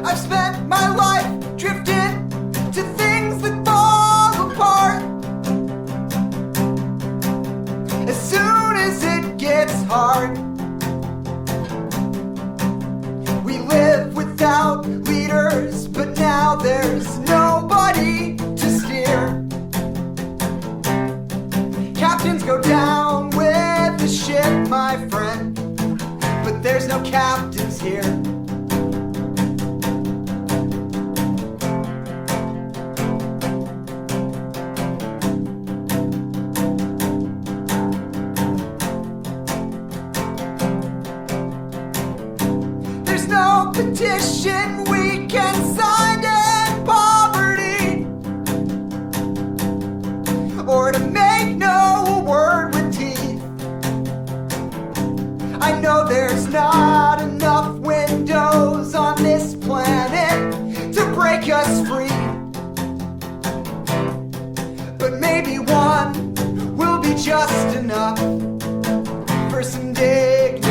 I've spent my life drifting to things that fall apart. As soon as it gets hard, we live without leaders, but now there's nobody to steer. Captains go down with the ship, my friend, but there's no captains here. There's no petition we can sign to end poverty, or to make no word with teeth. I know there's not enough windows on this planet to break us free, but maybe one will be just enough for some dignity.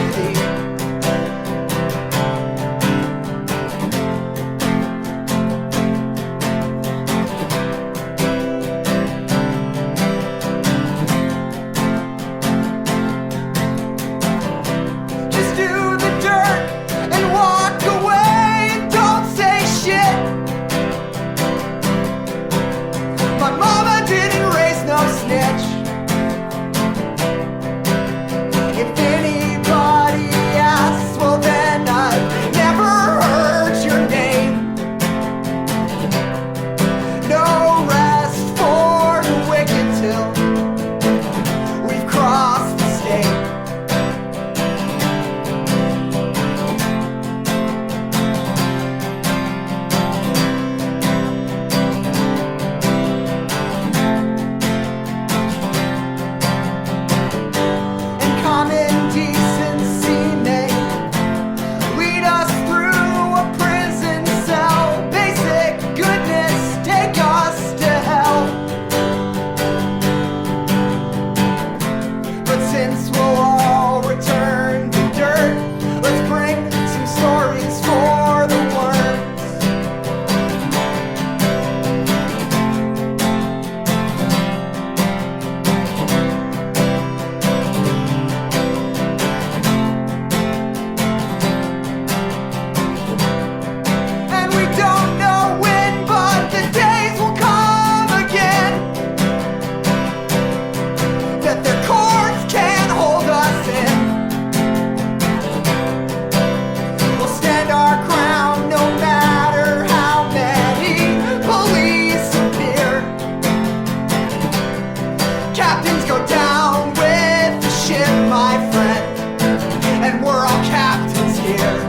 Captains go down with the ship, my friend, and we're all captains here.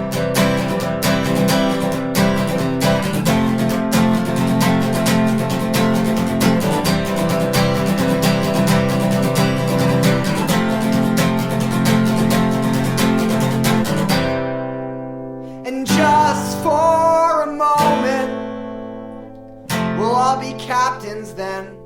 And just for a moment, we'll all be captains then.